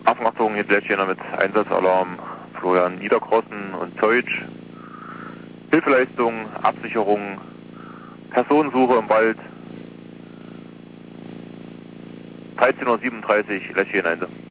Achtung, jetzt Lätschiner mit Einsatzalarm, Florian Niederkrossen und Teutsch. Hilfeleistung, Absicherung, Personensuche im Wald. 13:37 Uhr, Lätschchen Ende.